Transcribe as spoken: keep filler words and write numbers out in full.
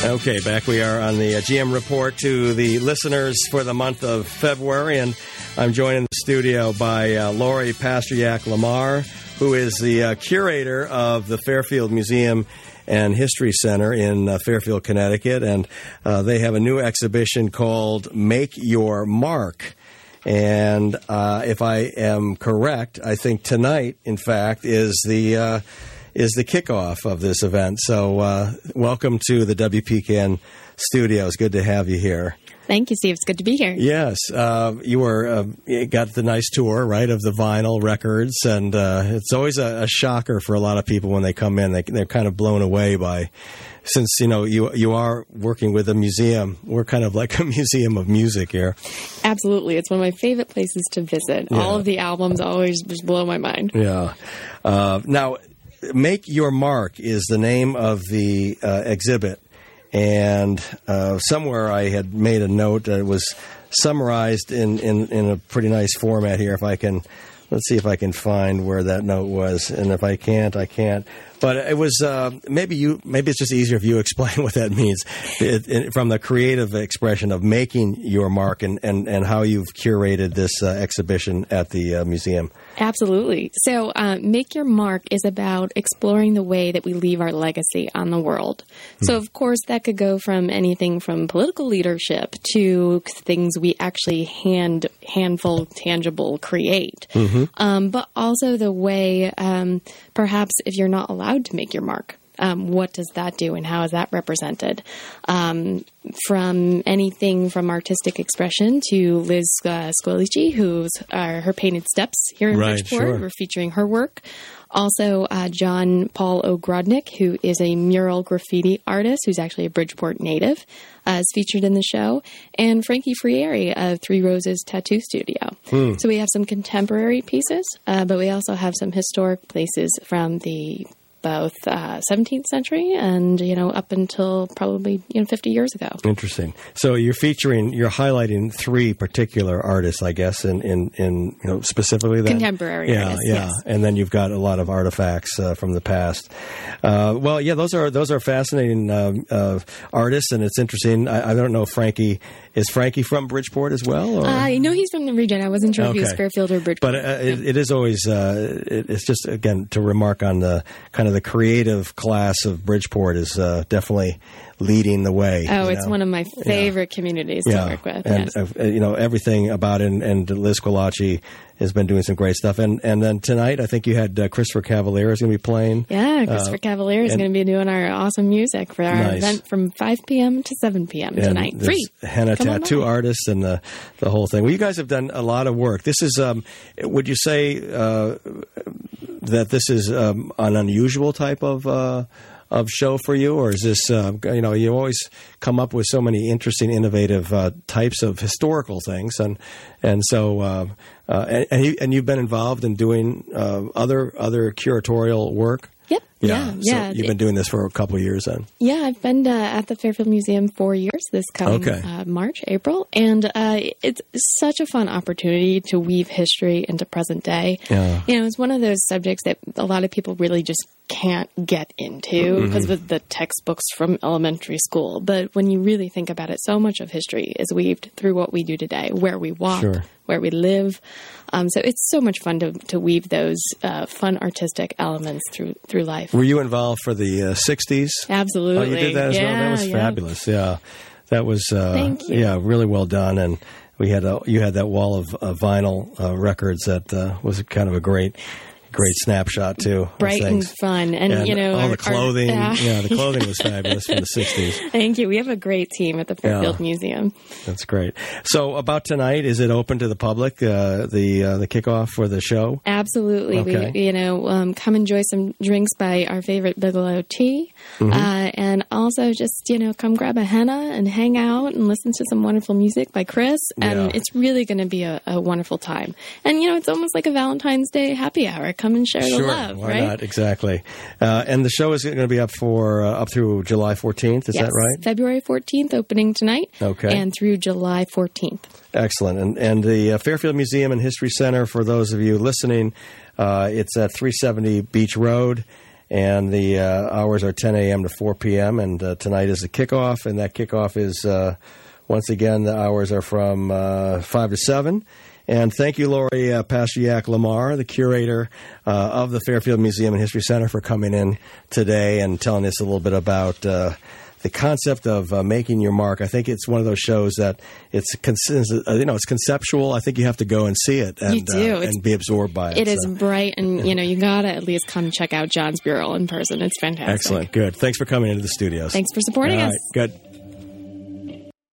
Okay, back we are on the uh, G M Report to the listeners for the month of February, and I'm joined in the studio by uh, Lori Pasteryak-Lamar, who is the uh, curator of the Fairfield Museum and History Center in uh, Fairfield, Connecticut, and uh, they have a new exhibition called Make Your Mark. And uh, if I am correct, I think tonight, in fact, is the uh, is the kickoff of this event. So uh, welcome to the W P K N studios. Good to have you here. Thank you, Steve. It's good to be here. Yes. Uh, you were uh, you got the nice tour, right, of the vinyl records. And uh, it's always a, a shocker for a lot of people when they come in. They, they're kind of blown away by, since, you know, you you are working with a museum. We're kind of like a museum of music here. Absolutely. It's one of my favorite places to visit. Yeah. All of the albums always just blow my mind. Yeah. Uh, now, Make Your Mark is the name of the uh, exhibit. And uh, somewhere I had made a note that was summarized in, in, in a pretty nice format here. If I can, let's see if I can find where that note was. And if I can't, I can't. But it was uh, maybe you. Maybe it's just easier if you explain what that means it, it, from the creative expression of making your mark, and, and, and how you've curated this uh, exhibition at the uh, museum. Absolutely. So, uh, Make Your Mark is about exploring the way that we leave our legacy on the world. Mm-hmm. So, of course, that could go from anything from political leadership to things we actually hand handful tangible create, mm-hmm. um, but also the way um, perhaps if you're not allowed to make your mark. Um, what does that do, and how is that represented? Um, from anything from artistic expression to Liz uh, Squilici, who's uh, her Painted Steps here in right, Bridgeport. Sure. We're featuring her work. Also, uh, John Paul Ogrodnik, who is a mural graffiti artist who's actually a Bridgeport native, uh, is featured in the show. And Frankie Frieri of Three Roses Tattoo Studio. Hmm. So we have some contemporary pieces, uh, but we also have some historic places from the both uh, seventeenth century and, you know, up until probably, you know, fifty years ago. Interesting. So you're featuring, you're highlighting three particular artists, I guess, in, in, in you know, specifically that. Contemporary yeah, artists, yeah. yes. And then you've got a lot of artifacts uh, from the past. Uh, well, yeah, those are those are fascinating uh, uh, artists, and it's interesting. I, I don't know if Frankie, is Frankie from Bridgeport as well? Or? I uh, know he's from the region. I wasn't sure okay. if he was Fairfield or Bridgeport. But uh, it, it is always, uh, it, it's just, again, to remark on the kind of the creative class of Bridgeport is uh, definitely leading the way. Oh, it's know? one of my favorite yeah. communities to yeah. work with. And, yes. uh, you know, everything about it, and, and Liz Squilici has been doing some great stuff. And and then tonight, I think you had uh, Christopher Cavaliere is going to be playing. Yeah, Christopher uh, Cavaliere is going to be doing our awesome music for our nice. event from five p.m. to seven p.m. tonight. Free. Henna Come tattoo artist and the, the whole thing. Well, you guys have done a lot of work. This is, um, would you say uh, that this is um, an unusual type of uh of show for you, or is this, uh, you know, you always come up with so many interesting, innovative uh, types of historical things, and and so uh, uh, and and, you, and you've been involved in doing uh, other other curatorial work. Yep. Yeah, yeah. So yeah. you've been doing this for a couple of years then. Yeah, I've been uh, at the Fairfield Museum for years this coming okay. uh, March, April, and uh, it's such a fun opportunity to weave history into present day. Yeah. You know, it's one of those subjects that a lot of people really just can't get into because mm-hmm. of the textbooks from elementary school. But when you really think about it, so much of history is weaved through what we do today, where we walk, sure. where we live. Um, so it's so much fun to, to weave those uh, fun artistic elements through through life. Were you involved for the uh, sixties? Absolutely. Oh, you did that as yeah, well? That was yeah. fabulous. Yeah. That was, uh, Thank you. yeah, really well done. And we had a, you had that wall of uh, vinyl uh, records that uh, was kind of a great, great snapshot too. Bright and fun, and, and you know, all our, the clothing. Our, uh, yeah, the clothing was fabulous from the sixties. Thank you. We have a great team at the Fairfield yeah. Museum. That's great. So, about tonight, is it open to the public? Uh, the uh, the kickoff for the show? Absolutely. Okay. We, you know, um, come enjoy some drinks by our favorite Bigelow Tea, mm-hmm. uh, and also just you know come grab a henna and hang out and listen to some wonderful music by Chris. And yeah. it's really going to be a, a wonderful time. And you know, it's almost like a Valentine's Day happy hour. Come and share sure. the love. Why right? not? Exactly. Uh, and the show is going to be up for uh, up through July fourteenth. Is yes. that right? February fourteenth, opening tonight. Okay. And through July fourteenth. Excellent. And and the uh, Fairfield Museum and History Center, for those of you listening, uh, it's at three seventy Beach Road. And the uh, hours are ten a.m. to four p.m. And uh, tonight is the kickoff. And that kickoff is, uh, once again, the hours are from uh, five to seven. And thank you, Lori uh, Pasteryak Lamar, the curator uh, of the Fairfield Museum and History Center, for coming in today and telling us a little bit about uh, the concept of uh, making your mark. I think it's one of those shows that it's con- you know it's conceptual. I think you have to go and see it and, you do. Uh, and be absorbed by it. It is so. bright, and you know you gotta at least come check out John's Bureau in person. It's fantastic. Excellent, good. Thanks for coming into the studios. Thanks for supporting All us. right, good.